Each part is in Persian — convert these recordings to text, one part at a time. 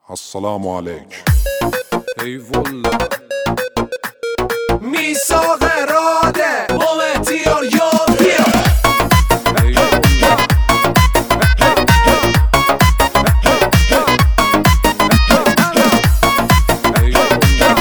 السلام عليك. ای والله میثاق اراده با مهدیار یا بیا. ای والله ای والله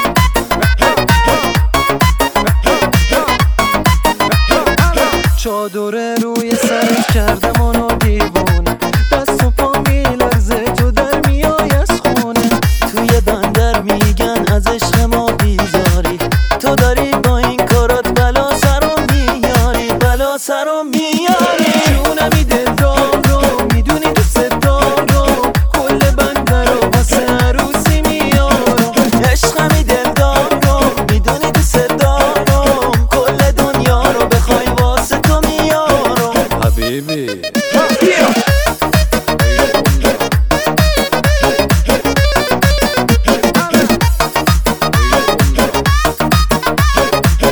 چادر روی سرش کرده منو دیوونه، دست و پا میلرزه تو در میای از خونه. توی بندر میگن از عشق ما بیزاری، تو داری با این کارات بلا سرم میاری، بلا سرم میاری. جونمی دلدار رو میدونی دوست دارم، کل بندر رو واسه عروسی میارم. عشقمی دلدار رو میدونی دوست دارم، کل دنیا رو بخوای واسه تو میارم. حبیبی بیا.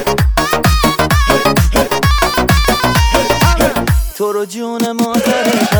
تو رو جون مادرت